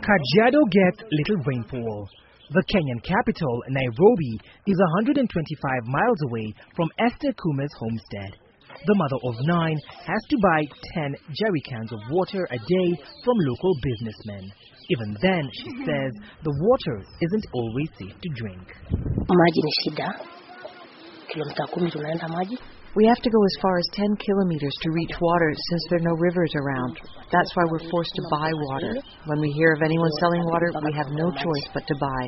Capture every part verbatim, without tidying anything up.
Kajiado gets little rainfall. The Kenyan capital, Nairobi, is one hundred twenty-five miles away from Esther Kuma's homestead. The mother of nine has to buy ten jerry cans of water a day from local businessmen. Even then, she says, the water isn't always safe to drink. Maji ni shida. Kilomita kumi tunaenda maji. We have to go as far as ten kilometers to reach water since there are no rivers around. That's why we're forced to buy water. When we hear of anyone selling water, we have no choice but to buy.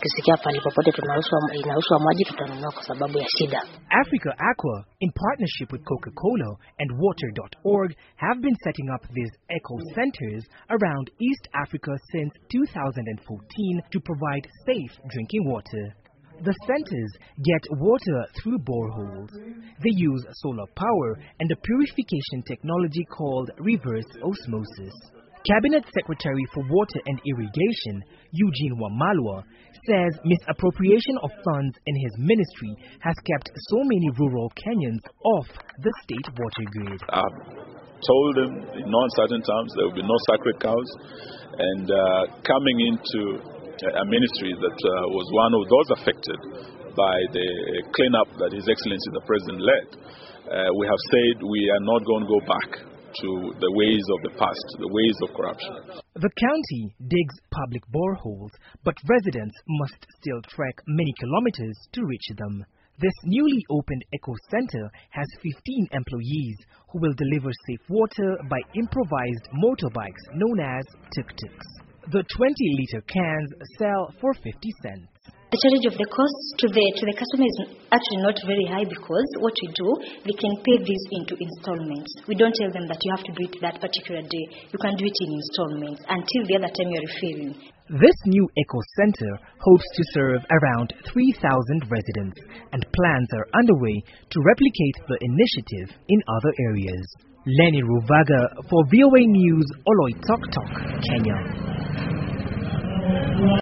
Africa Aqua, in partnership with Coca-Cola and Water dot org, have been setting up these eco centers around East Africa since two thousand fourteen to provide safe drinking water. The centers get water through boreholes. They use solar power and a purification technology called reverse osmosis. Cabinet Secretary for Water and Irrigation, Eugene Wamalwa, says misappropriation of funds in his ministry has kept so many rural Kenyans off the state water grid. I've told them in non-certain terms there will be no sacred cows, and uh, coming into a ministry that uh, was one of those affected by the cleanup that His Excellency the President led. Uh, we have said we are not going to go back to the ways of the past, the ways of corruption. The county digs public boreholes, but residents must still trek many kilometers to reach them. This newly opened eco center has fifteen employees who will deliver safe water by improvised motorbikes known as tuk-tuks. The twenty liter cans sell for fifty cents. The challenge of the cost to the to the customer is actually not very high, because what we do, they can pay this into installments. We don't tell them that you have to do it that particular day. You can do it in installments until the other time you're refilling. This new eco center hopes to serve around three thousand residents, and plans are underway to replicate the initiative in other areas. Lenny Ruvaga for V O A News, Oloitoktok, Kenya.